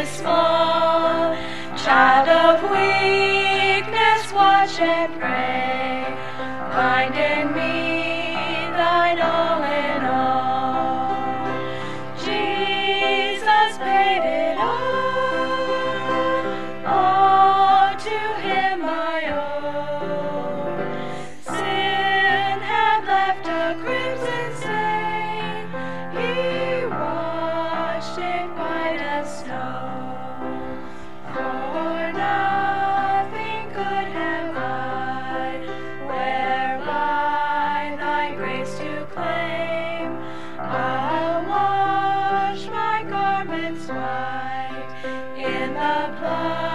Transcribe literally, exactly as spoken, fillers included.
is small. Child of weakness, watch and pray. Find in me thine all in all. Jesus paid it all. All to him I owe. Sin had left a crimson stain. He washed it white as snow. For nothing could have I, whereby thy grace to claim. I'll wash my garments white in the blood